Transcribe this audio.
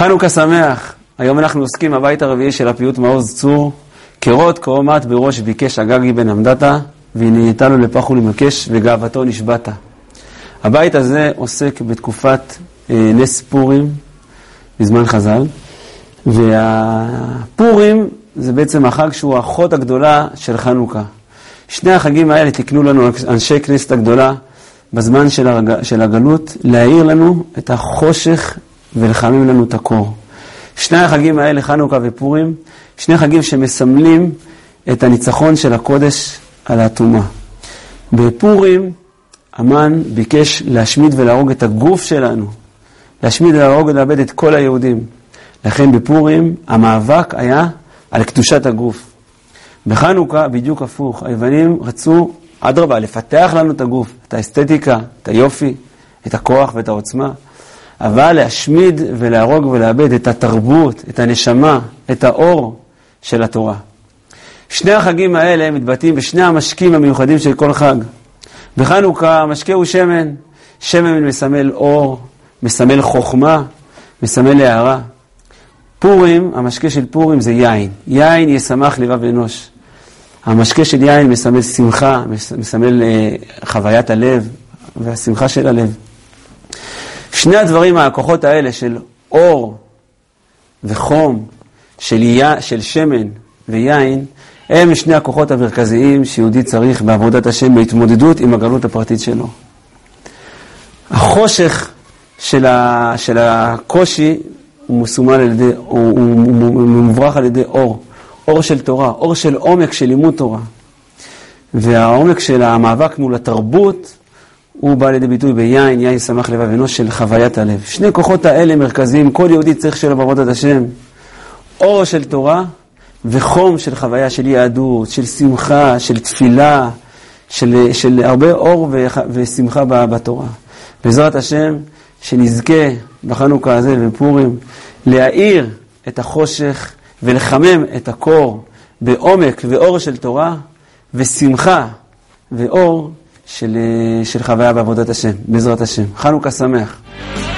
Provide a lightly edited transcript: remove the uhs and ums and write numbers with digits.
חנוכה שמח. היום אנחנו עוסקים הבית הרביעי של הפיוט מעוז צור. כרות קרומת בראש ביקש אגגי בן עמדתה, והנהייתה לו לפח ולמקש וגאוותו נשבעת. הבית הזה עוסק בתקופת נס פורים, בזמן חז"ל, והפורים זה בעצם החג שהוא האחות הגדולה של חנוכה. שני החגים האלה תקנו לנו אנשי כנסת הגדולה בזמן של הגלות, להאיר לנו את החושך ולחמם לנו את הקור. שני החגים האלה, חנוכה ופורים, שני חגים שמסמלים את הניצחון של הקודש על האטומה. בפורים, המן ביקש להשמיד ולהרוג את הגוף שלנו, להשמיד ולהרוג ולאבד את כל היהודים. לכן בפורים המאבק היה על קדושת הגוף. בחנוכה בדיוק הפוך, היוונים רצו אדרבה לפתח לנו את הגוף, את האסתטיקה, את היופי, את הכוח ואת העוצמה, אבל להשמיד ולהרוג ולאבד את התרבות, את הנשמה, את האור של התורה. שני החגים האלה מתבטאים בשני המשקים המיוחדים של כל חג. בחנוכה המשקה הוא שמן. שמן מסמל אור, מסמל חוכמה, מסמל הערה. פורים, המשקה של פורים זה יין. יין ישמח לבב אנוש. המשקה של יין מסמל שמחה, מסמל חוויית הלב והשמחה של הלב. שני הדברים, הכוחות האלה של אור וחום, של שמן ויין, הם שני הכוחות המרכזיים שיהודי צריך בעבודת השם בהתמודדות עם הגלות הפרטית שלו. החושך של הקושי הוא מסומל על ידי, הוא מוברח על ידי אור. אור של תורה, אור של עומק של לימוד תורה. והעומק של המאבק מול התרבות הוא בא לידי ביטוי ביין, יין שמח לבב אנוש של חוויית הלב. שני כוחות האלה מרכזיים, כל יהודי צריך שיהיה לו בעבודת השם. אור של תורה וחום של חוויה של יהדות, של שמחה, של תפילה, של הרבה אור ושמחה בתורה. בעזרת השם, שנזכה בחנוכה הזה ובפורים להאיר את החושך ולחמם את הקור בעומק ואור של תורה ושמחה ואור של חוויה בעבודת השם, בעזרת השם. חנוכה שמח.